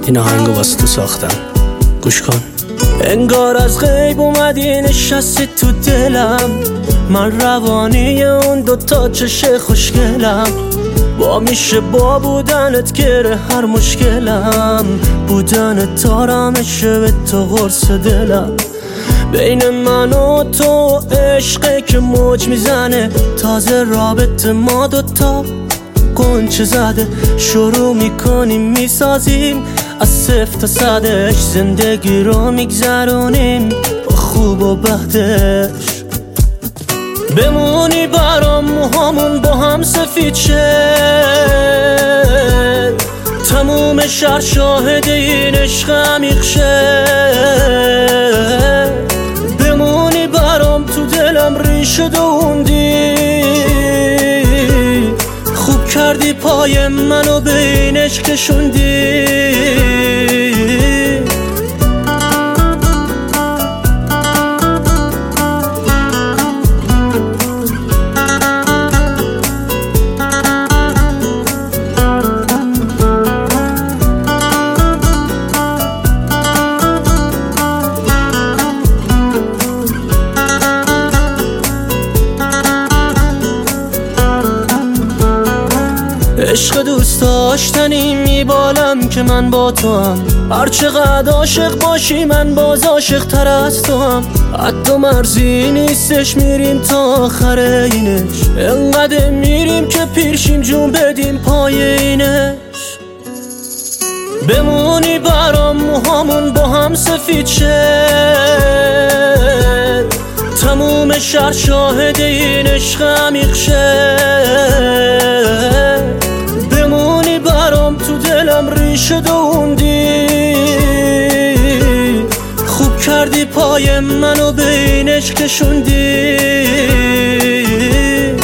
این آهنگو واسه تو ساختم، گوش کن. انگار از غیب اومدی نشستی تو دلم، من روانی اون دوتا چشه خوشگلم. با میشه با بودنت گره هر مشکلم، بودنت آرامشه به تو قرص دلم. بین من و تو عشقه که موج میزنه، تازه رابطه ما دوتا گنچه زده. شروع میکنیم میسازیم از صفر تا صدش، زندگی رو میگذرونیم با خوب و بدش. بمونی برام موهامون با هم سفید شه، تموم شهر شاهد این عشق عمیق شه. بمونی برام تو دلم ریشه دووندی، خوب کردی پای منو به این عشق کشوندی. عشق دوست داشتنی میبالم که من با تو هم، هر چقدر عاشق باشی من باز عاشق تر از تو هم. حتی مرزی نیستش میریم تا آخر اینش، انقدر میریم که پیرشیم جون بدیم پای اینش. بمونی برام موهامون با هم سفید شه، تموم شهر شاهد این عشق عمیق شه. بمونی برام تو دلم ریشه دووندی، خوب کردی پای منو به این عشق کشوندی.